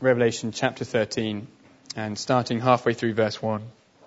Revelation chapter 13, and starting halfway through verse 1.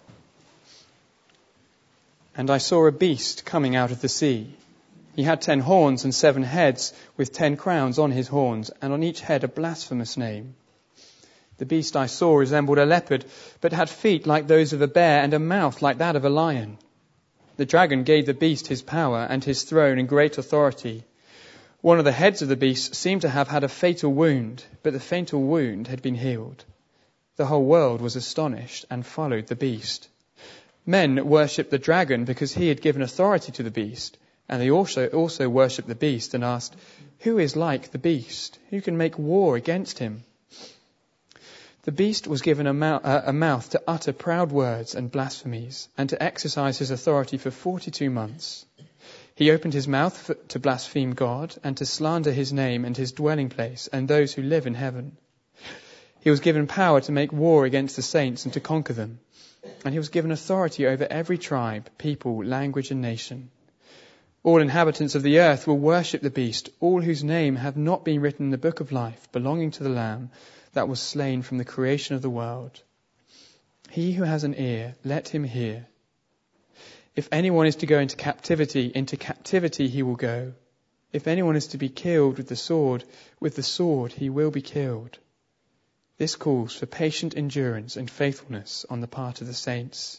And I saw a beast coming out of the sea. He had 10 horns and 7 heads, with 10 crowns on his horns, and on each head a blasphemous name. The beast I saw resembled a leopard, but had feet like those of a bear and a mouth like that of a lion. The dragon gave the beast his power and his throne and great authority. One of the heads of the beast seemed to have had a fatal wound, but the fatal wound had been healed. The whole world was astonished and followed the beast. Men worshipped the dragon because he had given authority to the beast, and they also worshipped the beast and asked, "Who is like the beast? Who can make war against him?" The beast was given a mouth to utter proud words and blasphemies, and to exercise his authority for 42 months. He opened his mouth to blaspheme God and to slander his name and his dwelling place and those who live in heaven. He was given power to make war against the saints and to conquer them. And he was given authority over every tribe, people, language and nation. All inhabitants of the earth will worship the beast, all whose name have not been written in the book of life belonging to the Lamb that was slain from the creation of the world. He who has an ear, let him hear. If anyone is to go into captivity he will go. If anyone is to be killed with the sword he will be killed. This calls for patient endurance and faithfulness on the part of the saints.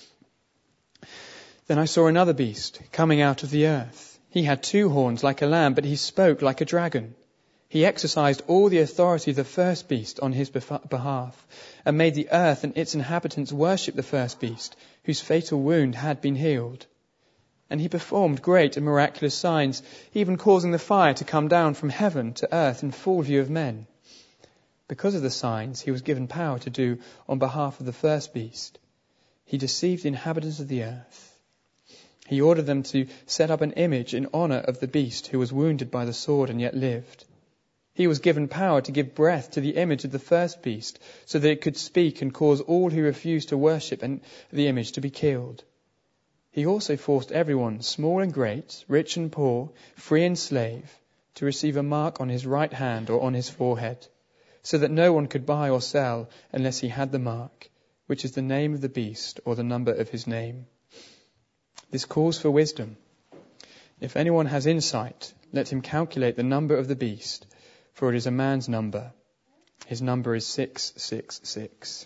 Then I saw another beast coming out of the earth. He had 2 horns like a lamb, but he spoke like a dragon. He exercised all the authority of the first beast on his behalf, and made the earth and its inhabitants worship the first beast, whose fatal wound had been healed. And he performed great and miraculous signs, even causing the fire to come down from heaven to earth in full view of men. Because of the signs he was given power to do on behalf of the first beast. He deceived the inhabitants of the earth. He ordered them to set up an image in honor of the beast who was wounded by the sword and yet lived. He was given power to give breath to the image of the first beast, so that it could speak and cause all who refused to worship the image to be killed. He also forced everyone, small and great, rich and poor, free and slave, to receive a mark on his right hand or on his forehead, so that no one could buy or sell unless he had the mark, which is the name of the beast or the number of his name. This calls for wisdom. If anyone has insight, let him calculate the number of the beast, for it is a man's number. His number is 666.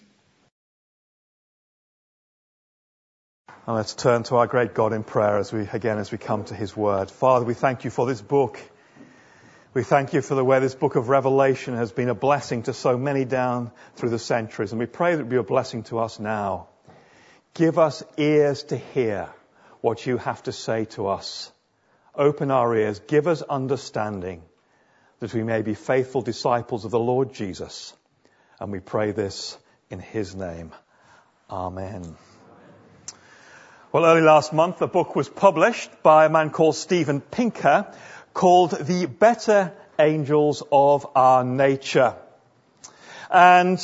And let's turn to our great God in prayer as we come to his word. Father, we thank you for this book. We thank you for the way this book of Revelation has been a blessing to so many down through the centuries. And we pray that it be a blessing to us now. Give us ears to hear what you have to say to us. Open our ears. Give us understanding, that we may be faithful disciples of the Lord Jesus. And we pray this in his name. Amen. Well, early last month, a book was published by a man called Steven Pinker called The Better Angels of Our Nature. And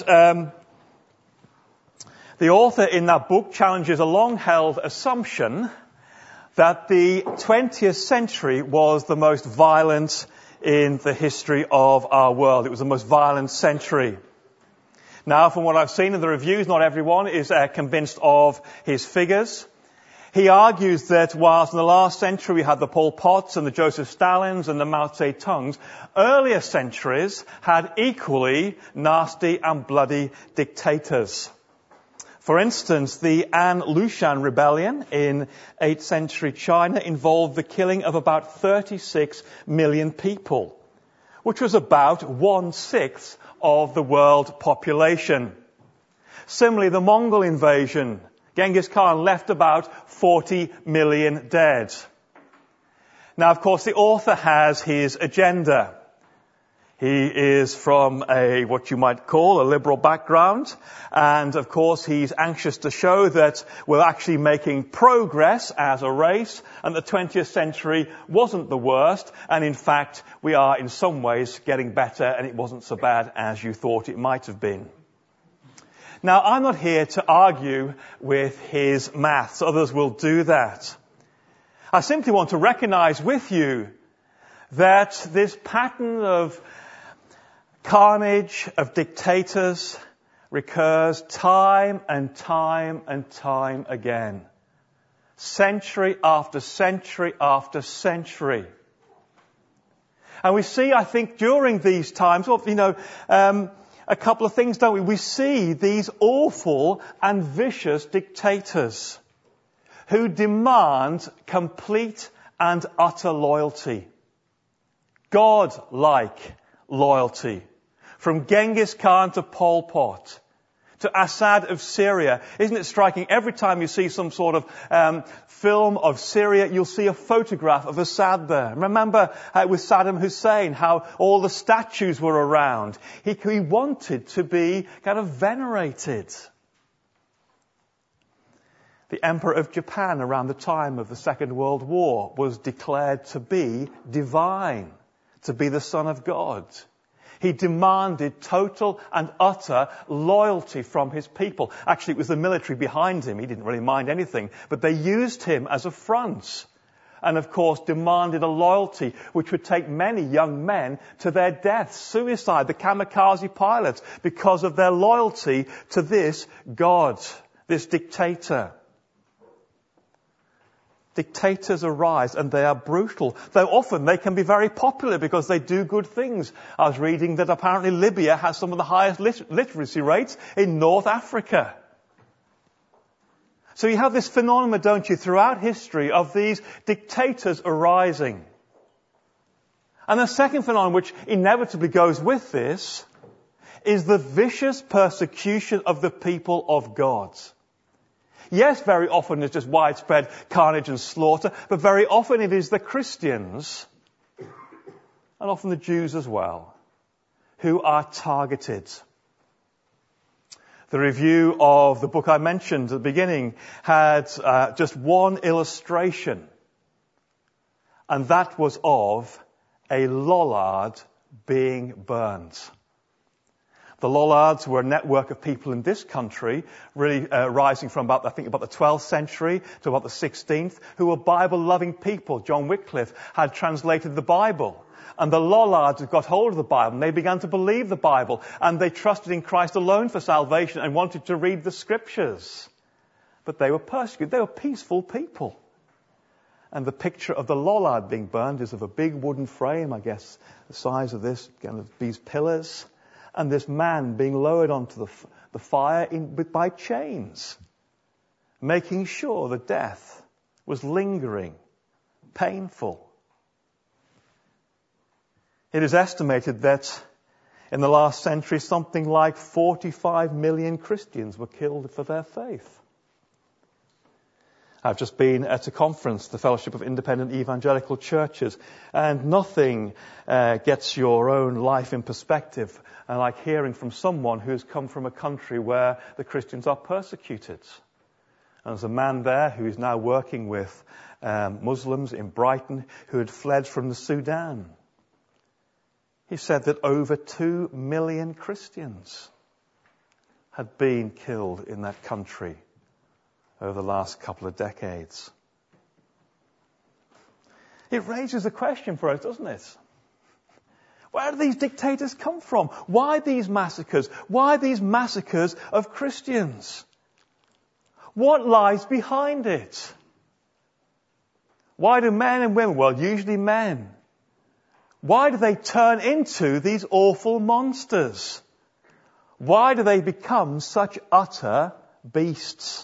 the author in that book challenges a long-held assumption that the 20th century was the most violent in the history of our world. It was the most violent century. Now, from what I've seen in the reviews, not everyone is convinced of his figures. He argues that whilst in the last century we had the Pol Pots and the Joseph Stalins and the Mao Zedongs, earlier centuries had equally nasty and bloody dictators. For instance, the An Lushan rebellion in 8th century China involved the killing of about 36 million people, which was about 1/6 of the world population. Similarly, the Mongol invasion, Genghis Khan left about 40 million dead. Now, of course, the author has his agenda. He is from what you might call a liberal background. And of course, he's anxious to show that we're actually making progress as a race and the 20th century wasn't the worst. And in fact, we are in some ways getting better and it wasn't so bad as you thought it might have been. Now, I'm not here to argue with his maths. Others will do that. I simply want to recognize with you that this pattern of carnage of dictators recurs time and time and time again. Century after century after century. And we see, I think, during these times, a couple of things, don't we? We see these awful and vicious dictators who demand complete and utter loyalty. God-like loyalty. From Genghis Khan to Pol Pot, to Assad of Syria. Isn't it striking? Every time you see some sort of film of Syria, you'll see a photograph of Assad there. Remember with Saddam Hussein, how all the statues were around. He wanted to be kind of venerated. The Emperor of Japan around the time of the Second World War was declared to be divine, to be the Son of God. He demanded total and utter loyalty from his people. Actually, it was the military behind him. He didn't really mind anything. But they used him as a front. And, of course, demanded a loyalty which would take many young men to their death, suicide, the kamikaze pilots, because of their loyalty to this God, this dictator. Dictators arise and they are brutal, though often they can be very popular because they do good things. I was reading that apparently Libya has some of the highest literacy rates in North Africa. So you have this phenomenon, don't you, throughout history of these dictators arising. And the second phenomenon which inevitably goes with this is the vicious persecution of the people of God. Yes, very often it's just widespread carnage and slaughter, but very often it is the Christians, and often the Jews as well, who are targeted. The review of the book I mentioned at the beginning had just one illustration, and that was of a Lollard being burnt. The Lollards were a network of people in this country, really rising from about the 12th century to about the 16th, who were Bible-loving people. John Wycliffe had translated the Bible. And the Lollards had got hold of the Bible, and they began to believe the Bible, and they trusted in Christ alone for salvation and wanted to read the Scriptures. But they were persecuted. They were peaceful people. And the picture of the Lollard being burned is of a big wooden frame, I guess, the size of this, kind of these pillars. And this man being lowered onto the fire by chains, making sure the death was lingering, painful. It is estimated that in the last century, something like 45 million Christians were killed for their faith. I've just been at a conference, the Fellowship of Independent Evangelical Churches, and nothing gets your own life in perspective like hearing from someone who's come from a country where the Christians are persecuted. And there's a man there who is now working with Muslims in Brighton who had fled from the Sudan. He said that over 2 million Christians had been killed in that country over the last couple of decades. It raises a question for us, doesn't it? Where do these dictators come from? Why these massacres? Why these massacres of Christians? What lies behind it? Why do men and women, well, usually men, why do they turn into these awful monsters? Why do they become such utter beasts?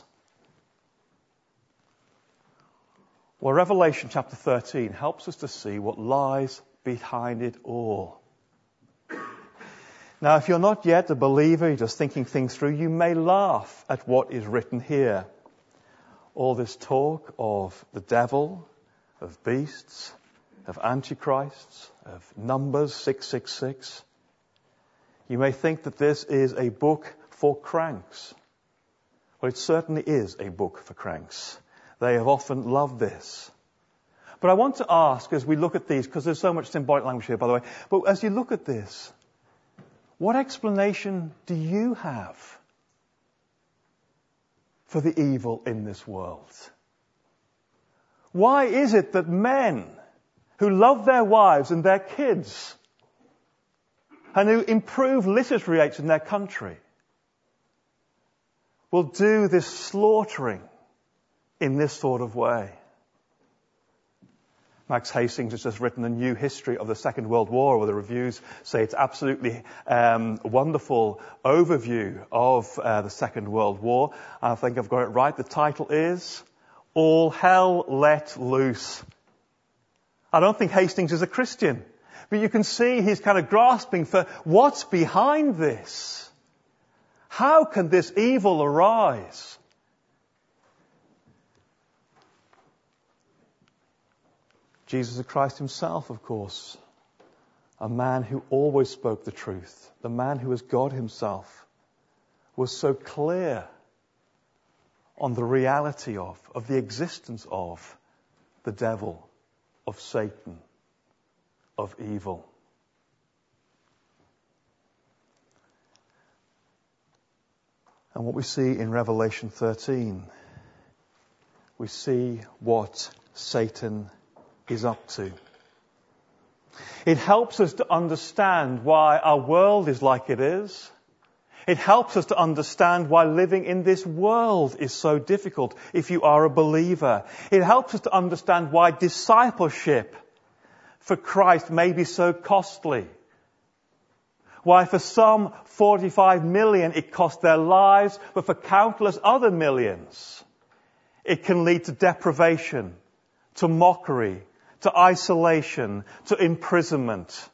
Well, Revelation chapter 13 helps us to see what lies behind it all. Now, if you're not yet a believer, you're just thinking things through, you may laugh at what is written here. All this talk of the devil, of beasts, of antichrists, of Numbers 666. You may think that this is a book for cranks. Well, it certainly is a book for cranks. They have often loved this. But I want to ask, as we look at these, because there's so much symbolic language here, by the way, but as you look at this, what explanation do you have for the evil in this world? Why is it that men who love their wives and their kids and who improve literacy rates in their country will do this slaughtering in this sort of way. Max Hastings has just written a new history of the Second World War, where the reviews say it's absolutely a wonderful overview of the Second World War. I think I've got it right. The title is All Hell Let Loose. I don't think Hastings is a Christian, but you can see he's kind of grasping for what's behind this. How can this evil arise? Jesus Christ himself, of course, a man who always spoke the truth, the man who was God himself, was so clear on the reality of the existence of the devil, of Satan, of evil. And what we see in Revelation 13, we see what Satan is up to. It helps us to understand why our world is like it is. It helps us to understand why living in this world is so difficult if you are a believer. It helps us to understand why discipleship for Christ may be so costly. Why for some 45 million it cost their lives, but for countless other millions it can lead to deprivation, to mockery, to isolation, to imprisonment.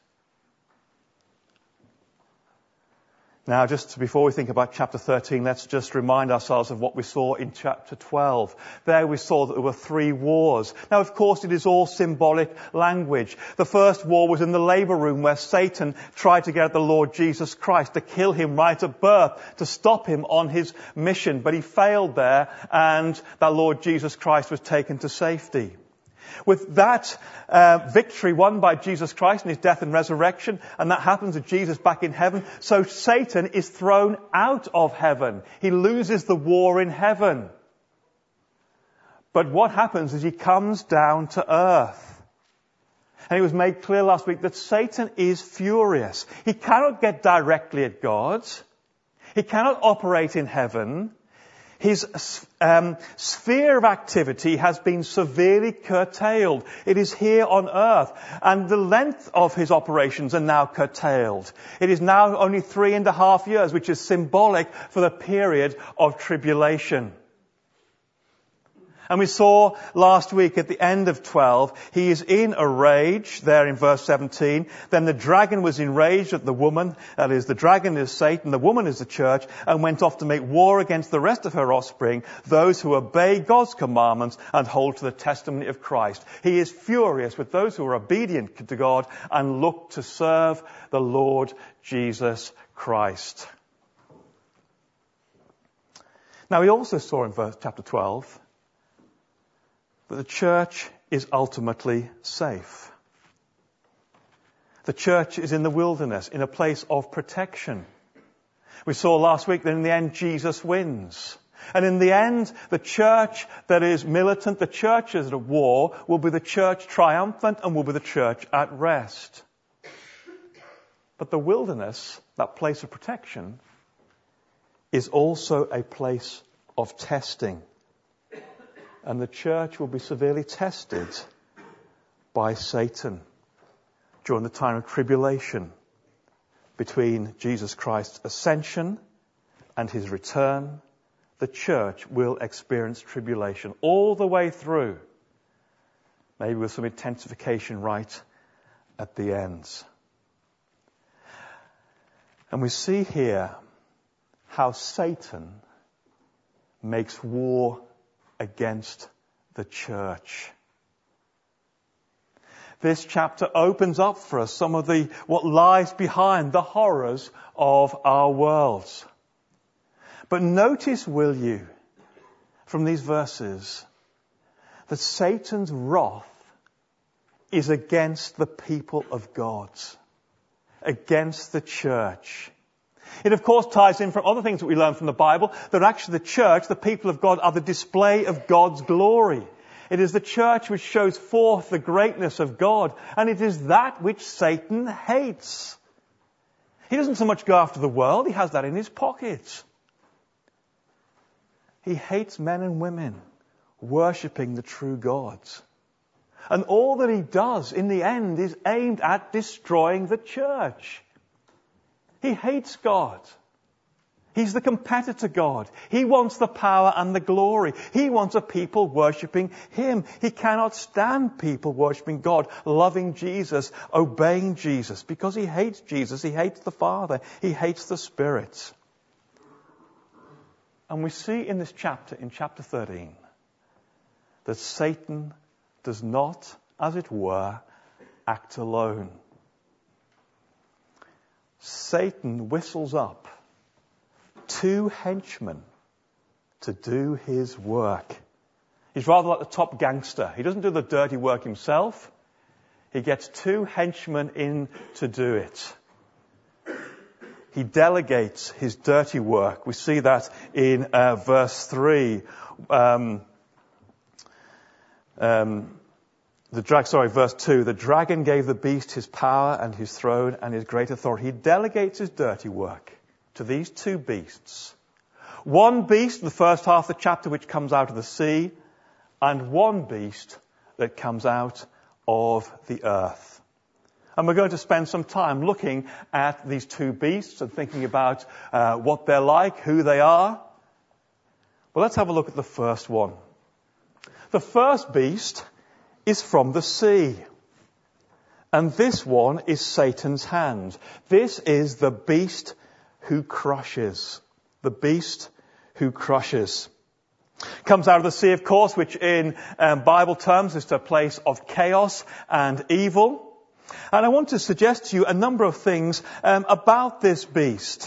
Now, just before we think about chapter 13, let's just remind ourselves of what we saw in chapter 12. There we saw that there were 3 wars. Now, of course, it is all symbolic language. The first war was in the labor room, where Satan tried to get at the Lord Jesus Christ, to kill him right at birth, to stop him on his mission. But he failed there, and that Lord Jesus Christ was taken to safety. With that victory won by Jesus Christ in his death and resurrection, and that happens with Jesus back in heaven, so Satan is thrown out of heaven. He loses the war in heaven. But what happens is he comes down to earth. And it was made clear last week that Satan is furious. He cannot get directly at God. He cannot operate in heaven. His sphere of activity has been severely curtailed. It is here on earth, and the length of his operations are now curtailed. It is now only 3.5 years, which is symbolic for the period of tribulation. And we saw last week at the end of 12, he is in a rage, there in verse 17. Then the dragon was enraged at the woman, that is, the dragon is Satan, the woman is the church, and went off to make war against the rest of her offspring, those who obey God's commandments and hold to the testimony of Christ. He is furious with those who are obedient to God and look to serve the Lord Jesus Christ. Now, we also saw in chapter 12, that the church is ultimately safe. The church is in the wilderness, in a place of protection. We saw last week that in the end Jesus wins. And in the end, the church that is militant, the church that is at war, will be the church triumphant and will be the church at rest. But the wilderness, that place of protection, is also a place of testing. And the church will be severely tested by Satan during the time of tribulation between Jesus Christ's ascension and his return. The church will experience tribulation all the way through, maybe with some intensification right at the ends. And we see here how Satan makes war against the church. This chapter opens up for us some of what lies behind the horrors of our world. But notice, will you, from these verses, that Satan's wrath is against the people of God, against the church. It, of course, ties in from other things that we learn from the Bible, that actually the church, the people of God, are the display of God's glory. It is the church which shows forth the greatness of God, and it is that which Satan hates. He doesn't so much go after the world, he has that in his pocket. He hates men and women worshipping the true God. And all that he does in the end is aimed at destroying the church. He hates God. He's the competitor God. He wants the power and the glory. He wants a people worshipping him. He cannot stand people worshipping God, loving Jesus, obeying Jesus, because he hates Jesus. He hates the Father. He hates the Spirit. And we see in this chapter, in chapter 13, that Satan does not, as it were, act alone. Satan whistles up 2 henchmen to do his work. He's rather like the top gangster. He doesn't do the dirty work himself. He gets 2 henchmen in to do it. He delegates his dirty work. We see that in verse 3. Verse 2. The dragon gave the beast his power and his throne and his great authority. He delegates his dirty work to these 2 beasts. One beast in the first half of the chapter which comes out of the sea, and one beast that comes out of the earth. And we're going to spend some time looking at these 2 beasts and thinking about what they're like, who they are. Well, let's have a look at the first one. The first beast is from the sea. And this one is Satan's hand. This is the beast who crushes. The beast who crushes. Comes out of the sea, of course, which in Bible terms is a place of chaos and evil. And I want to suggest to you a number of things about this beast.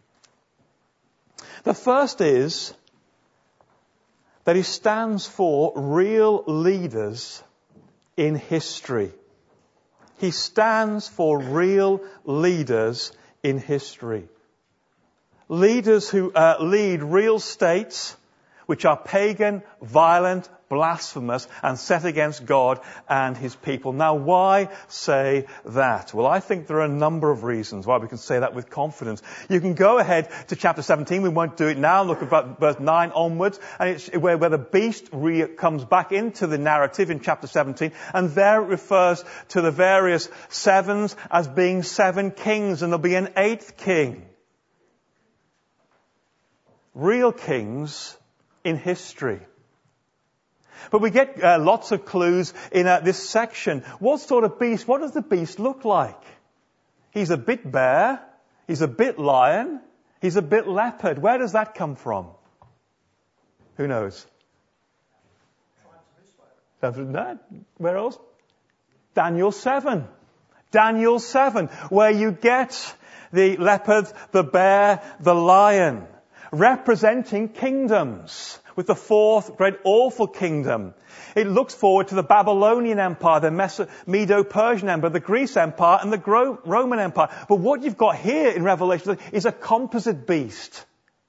The first is that he stands for real leaders in history. He stands for real leaders in history. Leaders who lead real states which are pagan, violent, blasphemous, and set against God and his people. Now, why say that? Well, I think there are a number of reasons why we can say that with confidence. You can go ahead to chapter 17. We won't do it now. Look at verse 9 onwards. And it's where the beast comes back into the narrative in chapter 17. And there it refers to the various 7s as being 7 kings. And there'll be an 8th king. Real kings in history. But we get lots of clues in this section. What sort of beast? What does the beast look like? He's a bit bear. He's a bit lion. He's a bit leopard. Where does that come from? Who knows? Where else? Daniel 7. Daniel 7, where you get the leopard, the bear, the lion, representing kingdoms, with the 4th great awful kingdom. It looks forward to the Babylonian Empire, the Medo-Persian Empire, the Greece Empire, and the Roman Empire. But what you've got here in Revelation is a composite beast.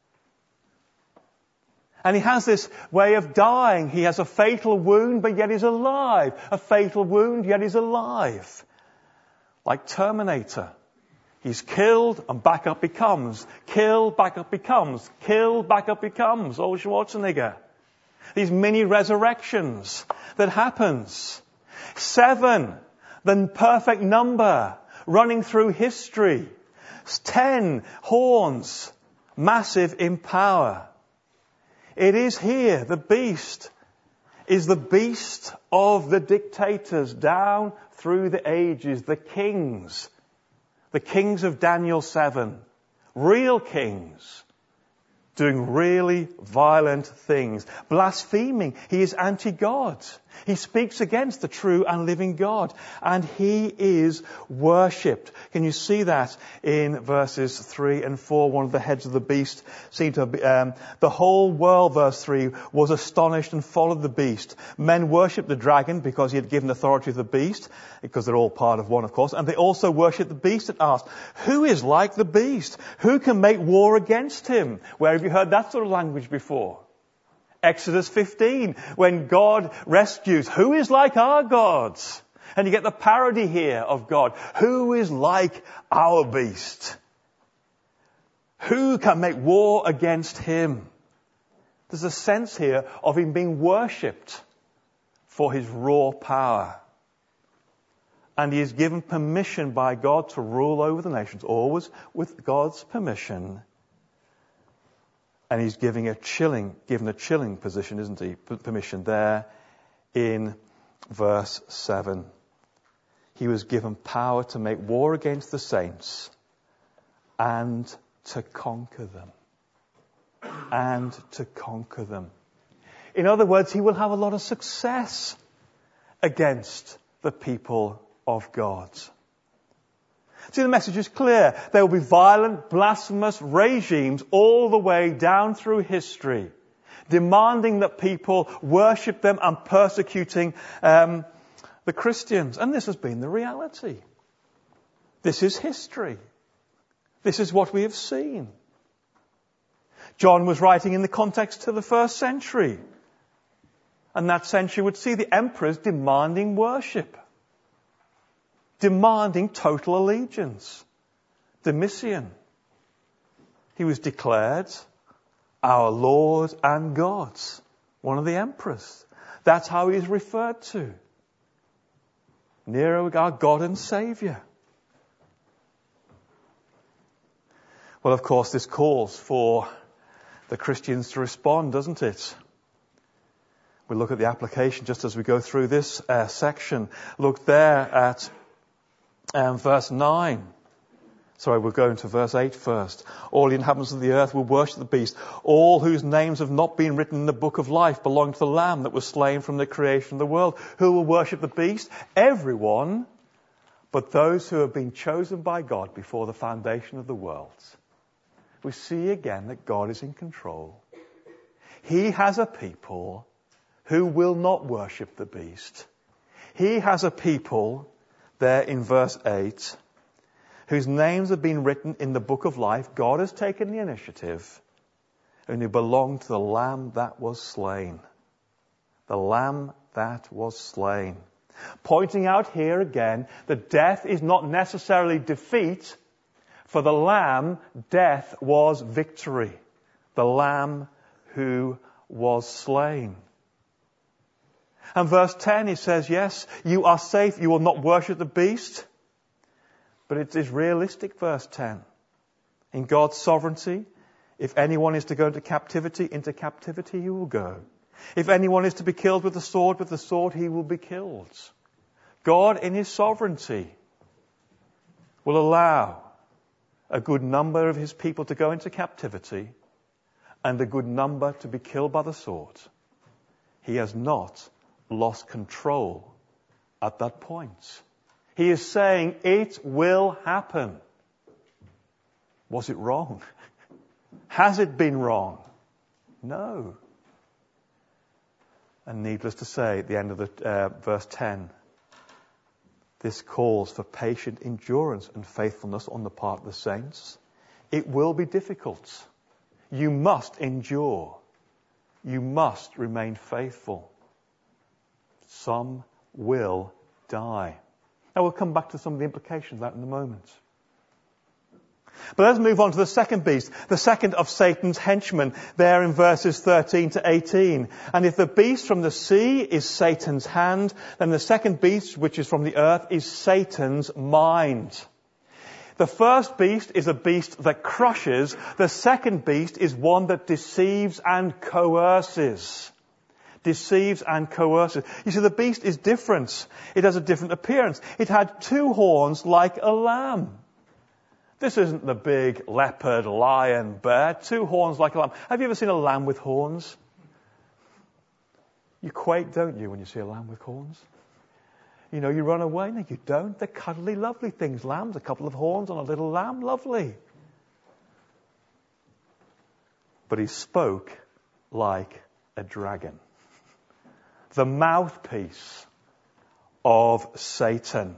And he has this way of dying. He has a fatal wound, but yet he's alive. A fatal wound, yet he's alive. Like Terminator. He's killed and back up he comes. Killed, back up he comes. Killed, back up he comes. Old Schwarzenegger. These mini resurrections that happens. 7, the perfect number running through history. 10 horns, massive in power. It is here, the beast is the beast of the dictators down through the ages, the kings. The kings of Daniel 7, real kings, doing really violent things, blaspheming. He is anti-God. He speaks against the true and living God, and he is worshipped. Can you see that in verses 3 and 4? One of the heads of the beast seemed to be, the whole world, verse 3, was astonished and followed the beast. Men worshipped the dragon because he had given authority to the beast, because they're all part of one, of course, and they also worshipped the beast and asked, who is like the beast? Who can make war against him? Where have you heard that sort of language before? Exodus 15, when God rescues. Who is like our gods? And you get the parody here of God. Who is like our beast? Who can make war against him? There's a sense here of him being worshipped for his raw power. And he is given permission by God to rule over the nations, always with God's permission. And he's given a chilling position, isn't he? Permission there in verse 7. He was given power to make war against the saints and to conquer them. And to conquer them. In other words, he will have a lot of success against the people of God. See, the message is clear. There will be violent, blasphemous regimes all the way down through history, demanding that people worship them and persecuting the Christians. And this has been the reality. This is history. This is what we have seen. John was writing in the context of the first century. And that century would see the emperors demanding worship. Demanding total allegiance. Domitian. He was declared our Lord and God. One of the emperors. That's how he is referred to. Nero, our God and Saviour. Well, of course, this calls for the Christians to respond, doesn't it? We'll look at the application just as we go through this section. Look there at verse 9. Sorry, we'll go into verse 8 first. All the inhabitants of the earth will worship the beast. All whose names have not been written in the book of life belong to the Lamb that was slain from the creation of the world. Who will worship the beast? Everyone, but those who have been chosen by God before the foundation of the world. We see again that God is in control. He has a people who will not worship the beast. He has a people, there in verse 8, whose names have been written in the book of life. God has taken the initiative, and who belong to the Lamb that was slain. The Lamb that was slain. Pointing out here again that death is not necessarily defeat. For the Lamb, death was victory. The Lamb who was slain. And verse 10, he says, yes, you are safe. You will not worship the beast. But it is realistic, verse 10. In God's sovereignty, if anyone is to go into captivity he will go. If anyone is to be killed with the sword he will be killed. God, in his sovereignty, will allow a good number of his people to go into captivity and a good number to be killed by the sword. He has not lost control at that point. He is saying it will happen. Was it wrong? Has it been wrong? No. And needless to say, at the end of the verse 10, this calls for patient endurance and faithfulness on the part of the saints. It will be difficult. You must endure. You must remain faithful. Some will die. Now we'll come back to some of the implications of that in a moment. But let's move on to the second beast, the second of Satan's henchmen, there in verses 13 to 18. And if the beast from the sea is Satan's hand, then the second beast, which is from the earth, is Satan's mind. The first beast is a beast that crushes. The second beast is one that deceives and coerces. Deceives and coerces. You see, the beast is different. It has a different appearance. It had 2 horns like a lamb. This isn't the big leopard, lion, bear. 2 horns like a lamb. Have you ever seen a lamb with horns? You quake, don't you, when you see a lamb with horns? You know, you run away. No, you don't. They're cuddly, lovely things. Lambs, a couple of horns on a little lamb. Lovely. But he spoke like a dragon. The mouthpiece of Satan.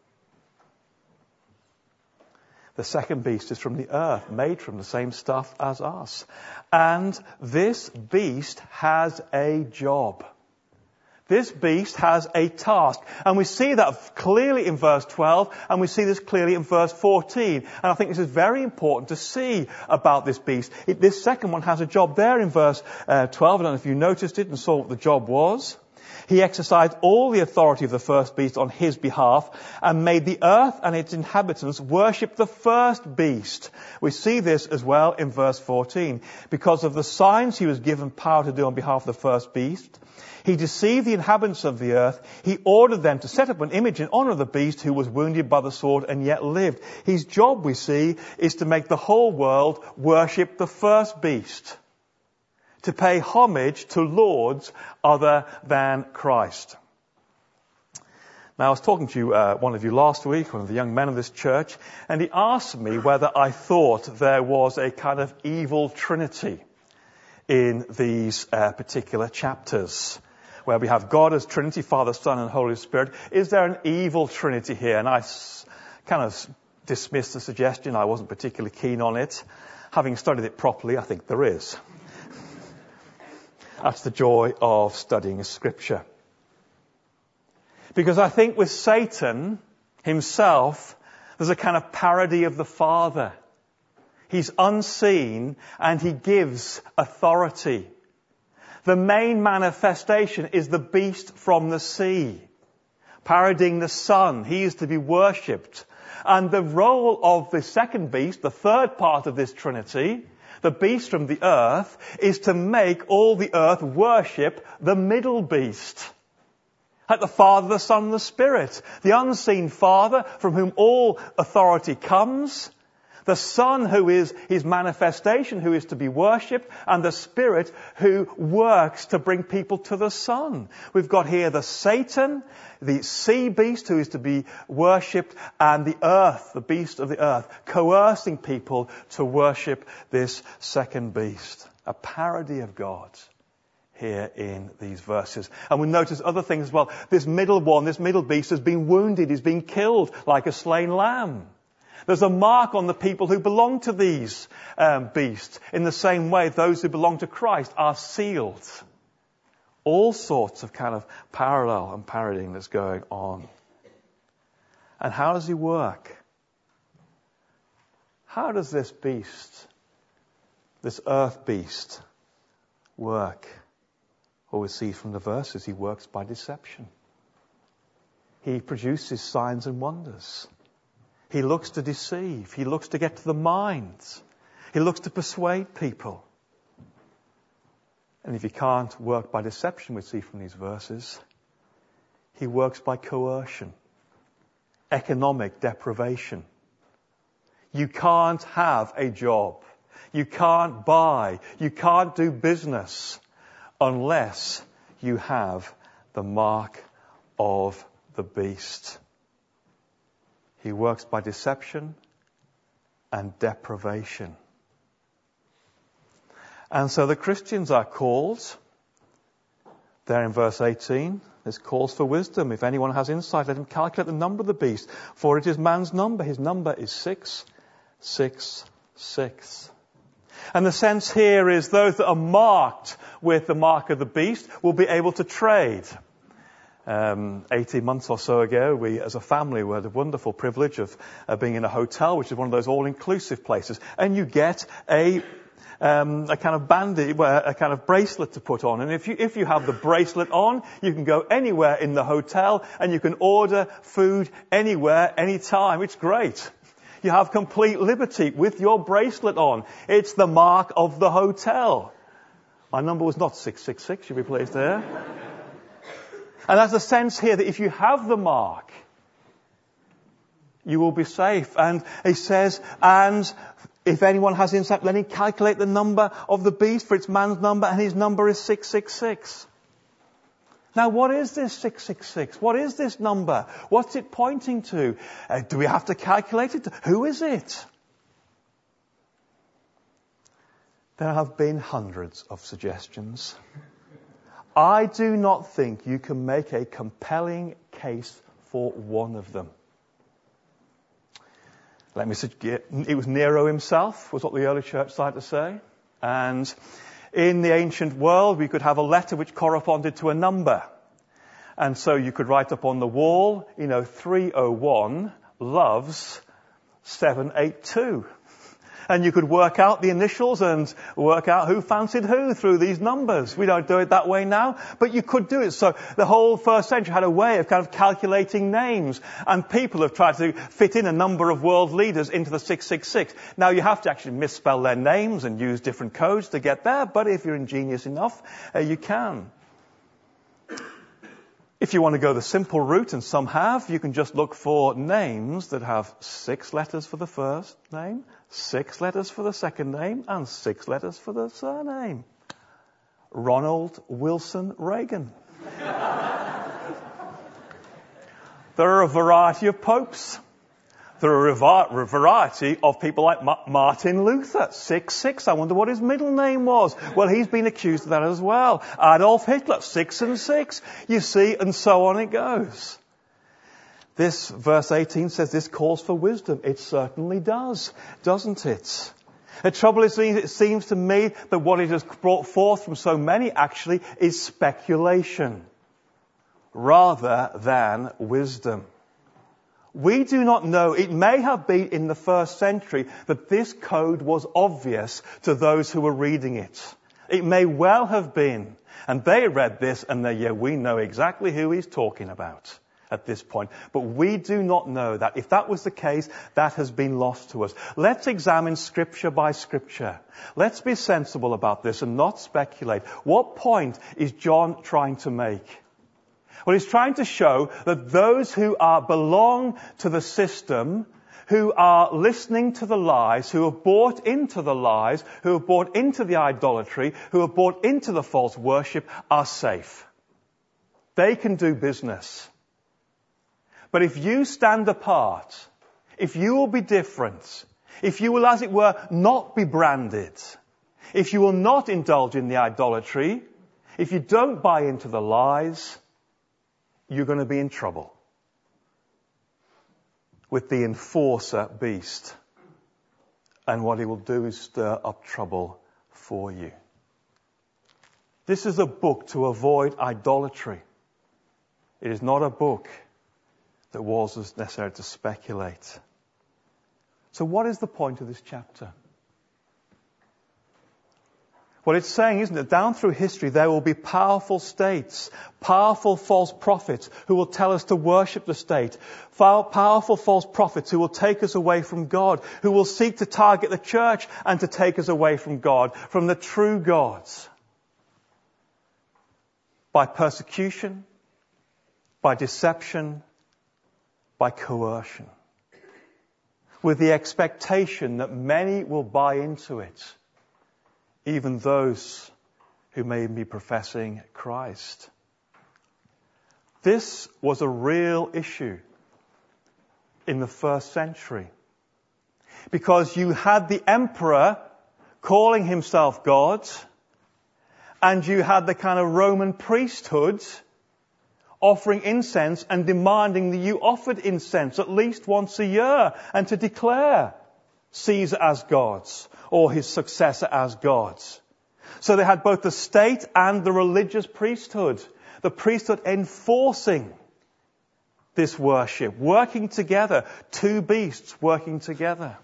The second beast is from the earth, made from the same stuff as us. And this beast has a job. This beast has a task. And we see that clearly in verse 12, and we see this clearly in verse 14. And I think this is very important to see about this beast. This second one has a job there in verse 12. I don't know if you noticed it and saw what the job was. He exercised all the authority of the first beast on his behalf and made the earth and its inhabitants worship the first beast. We see this as well in verse 14. Because of the signs he was given power to do on behalf of the first beast, he deceived the inhabitants of the earth. He ordered them to set up an image in honor of the beast who was wounded by the sword and yet lived. His job, we see, is to make the whole world worship the first beast, to pay homage to lords other than Christ. Now, I was talking to one of you last week, one of the young men of this church, and he asked me whether I thought there was a kind of evil trinity in these particular chapters, where we have God as Trinity, Father, Son, and Holy Spirit. Is there an evil trinity here? And I kind of dismissed the suggestion. I wasn't particularly keen on it. Having studied it properly, I think there is. That's the joy of studying Scripture. Because I think with Satan himself, there's a kind of parody of the Father. He's unseen and he gives authority. The main manifestation is the beast from the sea, parodying the Son. He is to be worshipped. And the role of the second beast, the third part of this Trinity, the beast from the earth, is to make all the earth worship the middle beast. Like the Father, the Son, and the Spirit. The unseen Father from whom all authority comes. The Son who is his manifestation, who is to be worshipped. And the Spirit who works to bring people to the Son. We've got here the Satan, the sea beast who is to be worshipped, and the earth, the beast of the earth, coercing people to worship this second beast. A parody of God here in these verses. And we notice other things as well. This middle one, this middle beast has been wounded, he's been killed like a slain lamb. There's a mark on the people who belong to these beasts. In the same way, those who belong to Christ are sealed. All sorts of kind of parallel and parodying that's going on. And how does he work? How does this beast, this earth beast, work? Well, we see from the verses, he works by deception. He produces signs and wonders. He looks to deceive. He looks to get to the minds. He looks to persuade people. And if he can't work by deception, we see from these verses, he works by coercion, economic deprivation. You can't have a job. You can't buy. You can't do business unless you have the mark of the beast. He works by deception and deprivation. And so the Christians are called, there in verse 18, this calls for wisdom. If anyone has insight, let him calculate the number of the beast, for it is man's number. His number is 666. And the sense here is those that are marked with the mark of the beast will be able to trade. 18 months or so ago, we as a family had the wonderful privilege of being in a hotel, which is one of those all-inclusive places. And you get a kind of bandage, a kind of bracelet to put on. And if you have the bracelet on, you can go anywhere in the hotel and you can order food anywhere, anytime. It's great. You have complete liberty with your bracelet on. It's the mark of the hotel. My number was not 666, you'll be pleased there. And there's a sense here that if you have the mark, you will be safe. And he says, and if anyone has insight, let him calculate the number of the beast, for it's man's number, and his number is 666. Now, what is this 666? What is this number? What's it pointing to? Do we have to calculate it? Who is it? There have been hundreds of suggestions. I do not think you can make a compelling case for one of them. Let me suggest, it was Nero himself, was what the early church tried to say. And in the ancient world, we could have a letter which corresponded to a number. And so you could write up on the wall, 301 loves 782. And you could work out the initials and work out who fancied who through these numbers. We don't do it that way now, but you could do it. So the whole first century had a way of kind of calculating names. And people have tried to fit in a number of world leaders into the 666. Now you have to actually misspell their names and use different codes to get there, but if you're ingenious enough, you can. If you want to go the simple route, and some have, you can just look for names that have 6 letters for the first name, 6 letters for the second name, and 6 letters for the surname. Ronald Wilson Reagan. There are a variety of popes. There are a variety of people like Martin Luther, 6'6". I wonder what his middle name was. Well, he's been accused of that as well. Adolf Hitler, 6 and 6. You see, and so on it goes. This, verse 18 says this calls for wisdom. It certainly does, doesn't it? The trouble is, it seems to me that what it has brought forth from so many actually is speculation rather than wisdom. We do not know. It may have been in the first century that this code was obvious to those who were reading it. It may well have been. And they read this and we know exactly who he's talking about at this point. But we do not know that. If that was the case, that has been lost to us. Let's examine Scripture by Scripture. Let's be sensible about this and not speculate. What point is John trying to make? Well, he's trying to show that those who belong to the system, who are listening to the lies, who have bought into the lies, who have bought into the idolatry, who have bought into the false worship, are safe. They can do business. But if you stand apart, if you will be different, if you will, as it were, not be branded, if you will not indulge in the idolatry, if you don't buy into the lies, you're going to be in trouble with the enforcer beast. And what he will do is stir up trouble for you. This is a book to avoid idolatry. It is not a book that was necessary to speculate. So what is the point of this chapter? Well, it's saying, isn't it, down through history there will be powerful states, powerful false prophets who will tell us to worship the state, powerful false prophets who will take us away from God, who will seek to target the church and to take us away from God, from the true gods. By persecution, by deception, by coercion. With the expectation that many will buy into it. Even those who may be professing Christ. This was a real issue in the first century. Because you had the emperor calling himself God, and you had the kind of Roman priesthood offering incense and demanding that you offered incense at least once a year, and to declare Caesar as gods, or his successor as gods. So they had both the state and the religious priesthood. The priesthood enforcing this worship, working together, 2 beasts working together.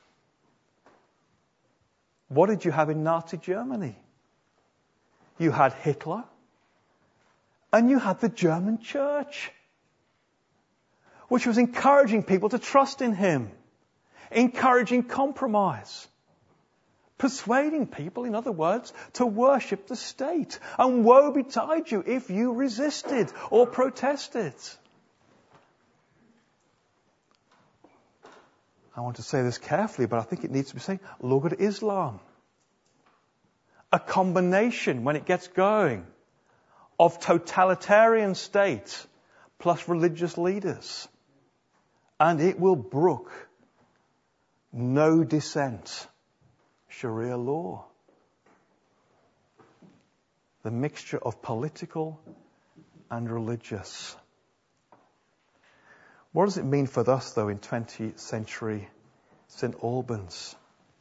What did you have in Nazi Germany? You had Hitler, and you had the German church, which was encouraging people to trust in him, encouraging compromise. Persuading people, in other words, to worship the state. And woe betide you if you resisted or protested. I want to say this carefully, but I think it needs to be said. Look at Islam. A combination, when it gets going, of totalitarian state plus religious leaders. And it will brook no dissent. Sharia law. The mixture of political and religious. What does it mean for us, though, in 20th century St. Albans?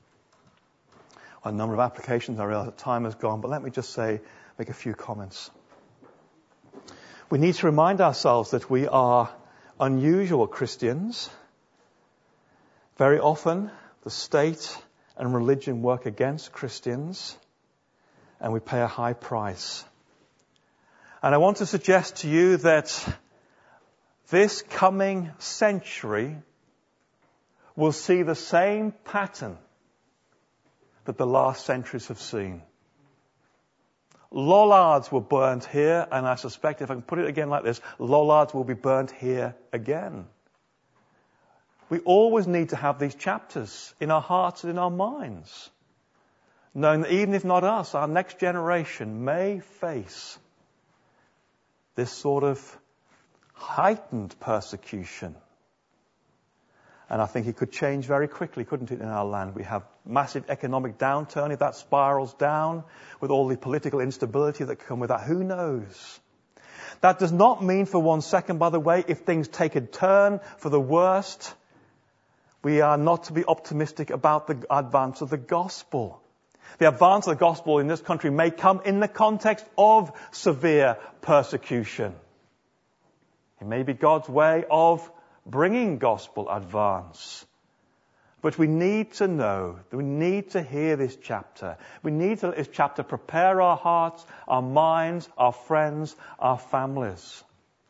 A number of applications, I realize that time has gone, but let me just make a few comments. We need to remind ourselves that we are unusual Christians. Very often, the state and religion work against Christians, and we pay a high price. And I want to suggest to you that this coming century will see the same pattern that the last centuries have seen. Lollards were burnt here, and I suspect, if I can put it again like this, Lollards will be burnt here again. We always need to have these chapters in our hearts and in our minds, knowing that even if not us, our next generation may face this sort of heightened persecution. And I think it could change very quickly, couldn't it, in our land? We have massive economic downturn. If that spirals down with all the political instability that can come with that, who knows? That does not mean for 1 second, by the way, if things take a turn for the worst, we are not to be optimistic about the advance of the gospel. The advance of the gospel in this country may come in the context of severe persecution. It may be God's way of bringing gospel advance. But we need to know, we need to hear this chapter. We need to let this chapter prepare our hearts, our minds, our friends, our families.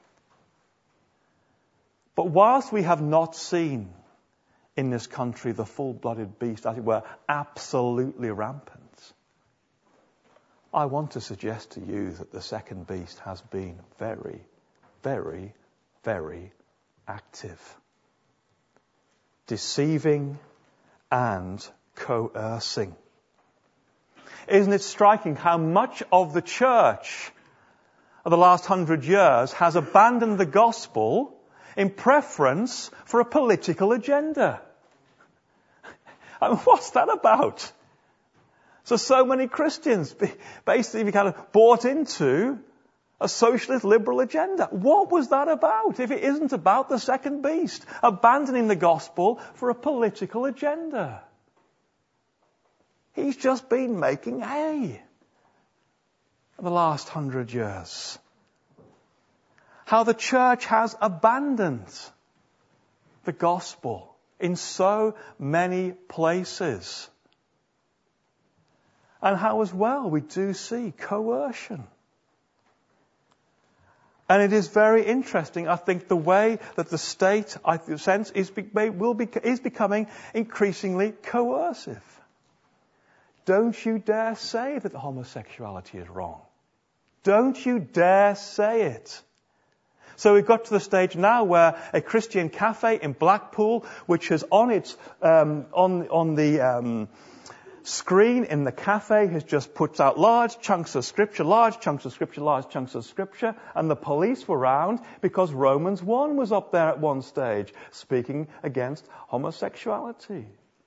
But whilst we have not seen in this country the full-blooded beast, as it were, absolutely rampant, I want to suggest to you that the second beast has been very, very, very active, deceiving and coercing. Isn't it striking how much of the church of the last 100 years has abandoned the gospel in preference for a political agenda? I mean, what's that about? So many Christians basically kind of bought into a socialist liberal agenda. What was that about if it isn't about the second beast, abandoning the gospel for a political agenda? He's just been making hay in the last 100 years. How the church has abandoned the gospel in so many places. And how as well we do see coercion. And it is very interesting, I think, the way that the state, I sense, is becoming increasingly coercive. Don't you dare say that homosexuality is wrong. Don't you dare say it. So we've got to the stage now where a Christian cafe in Blackpool, which has on its on the screen in the cafe has just put out large chunks of scripture, and the police were round because Romans 1 was up there at one stage speaking against homosexuality.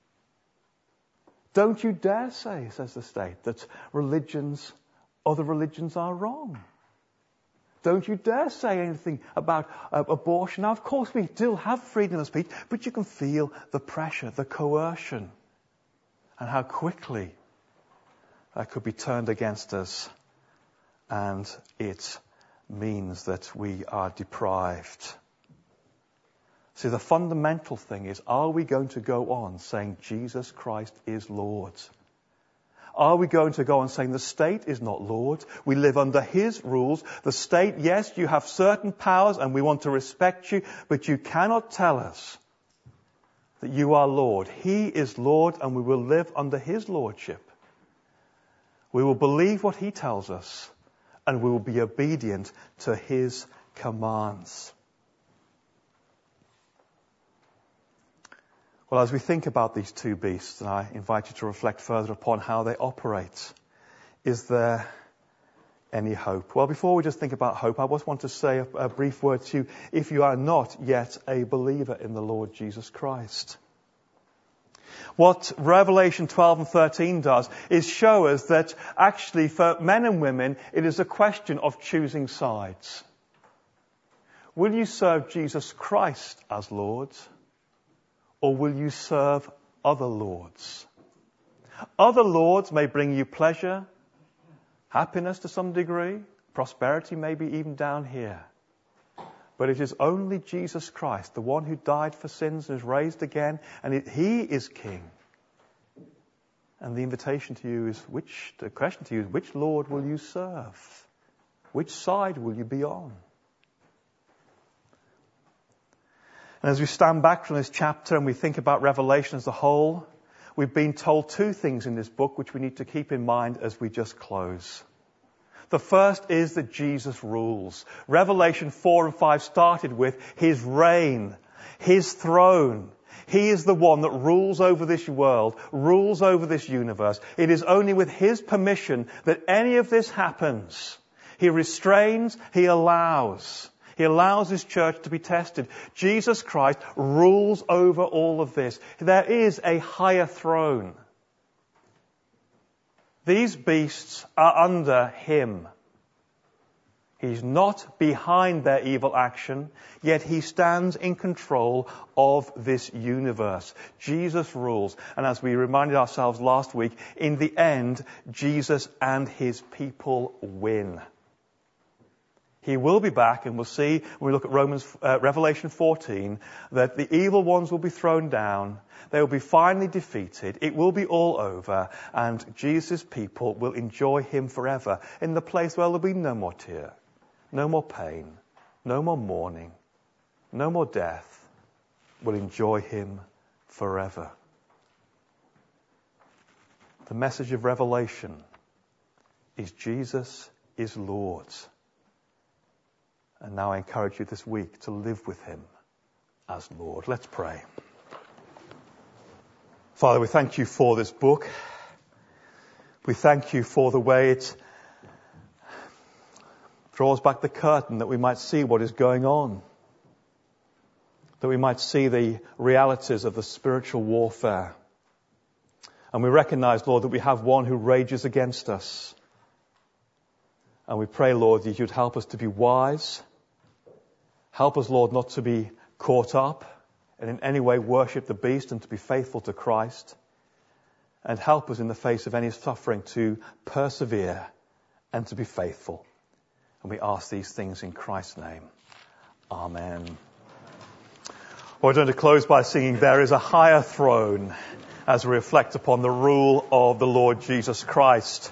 Don't you dare say, says the state, that other religions are wrong. Don't you dare say anything about abortion. Now, of course, we still have freedom of speech, but you can feel the pressure, the coercion, and how quickly that could be turned against us. And it means that we are deprived. See, the fundamental thing is, are we going to go on saying Jesus Christ is Lord? Are we going to go on saying the state is not Lord? We live under His rules. The state, yes, you have certain powers and we want to respect you, but you cannot tell us that you are Lord. He is Lord and we will live under His lordship. We will believe what He tells us and we will be obedient to His commands. Well, as we think about these two beasts, and I invite you to reflect further upon how they operate, is there any hope? Well, before we just think about hope, I just want to say a brief word to you if you are not yet a believer in the Lord Jesus Christ. What Revelation 12 and 13 does is show us that actually for men and women, it is a question of choosing sides. Will you serve Jesus Christ as Lord? Or will you serve other lords? Other lords may bring you pleasure, happiness to some degree, prosperity maybe even down here. But it is only Jesus Christ, the one who died for sins and is raised again, and He is King. And the invitation to you is, the question to you is, which Lord will you serve? Which side will you be on? And as we stand back from this chapter and we think about Revelation as a whole, we've been told two things in this book which we need to keep in mind as we just close. The first is that Jesus rules. Revelation 4 and 5 started with His reign, His throne. He is the one that rules over this world, rules over this universe. It is only with His permission that any of this happens. He restrains, He allows. He allows His church to be tested. Jesus Christ rules over all of this. There is a higher throne. These beasts are under Him. He's not behind their evil action, yet He stands in control of this universe. Jesus rules. And as we reminded ourselves last week, in the end, Jesus and His people win. He will be back, and we'll see when we look at Revelation 14, that the evil ones will be thrown down. They will be finally defeated. It will be all over, and Jesus' people will enjoy Him forever in the place where there will be no more tear, no more pain, no more mourning, no more death. We'll enjoy Him forever. The message of Revelation is Jesus is Lord. And now I encourage you this week to live with Him as Lord. Let's pray. Father, we thank You for this book. We thank You for the way it draws back the curtain that we might see what is going on. That we might see the realities of the spiritual warfare. And we recognize, Lord, that we have one who rages against us. And we pray, Lord, that You'd help us to be wise. Help us, Lord, not to be caught up and in any way worship the beast, and to be faithful to Christ. And help us in the face of any suffering to persevere and to be faithful. And we ask these things in Christ's name. Amen. We're going to close by singing There is a Higher Throne, as we reflect upon the rule of the Lord Jesus Christ.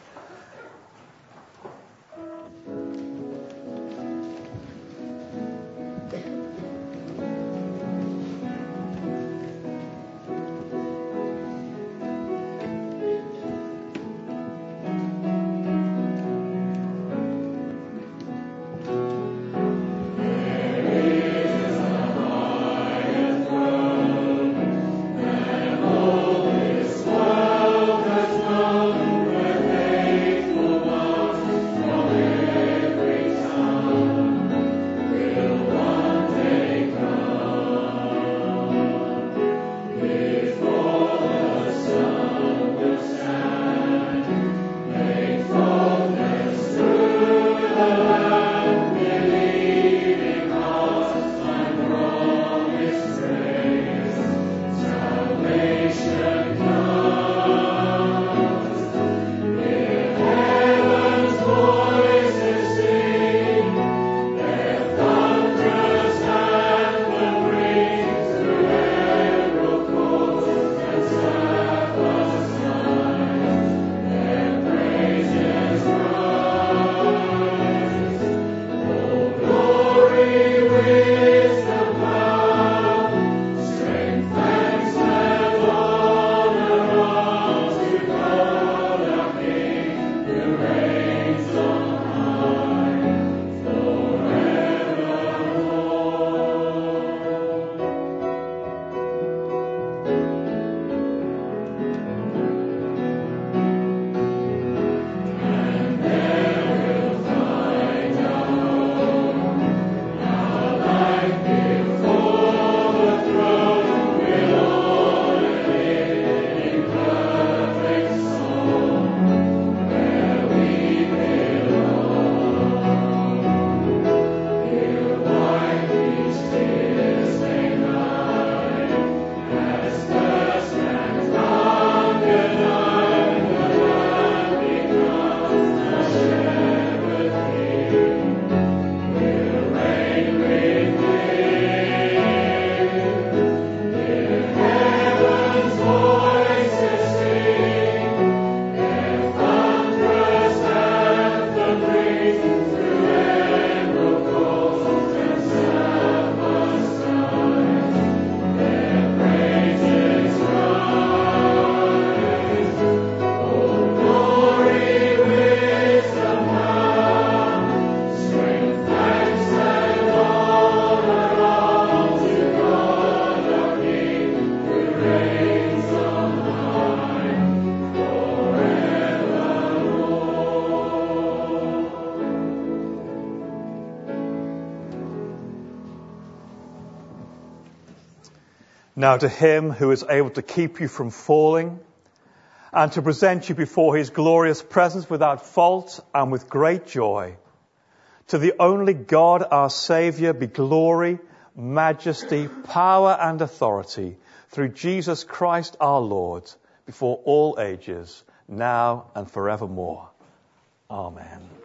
Now to him who is able to keep you from falling and to present you before his glorious presence without fault and with great joy, to the only God our Saviour be glory, majesty, power and authority through Jesus Christ our Lord, before all ages, now and forevermore. Amen.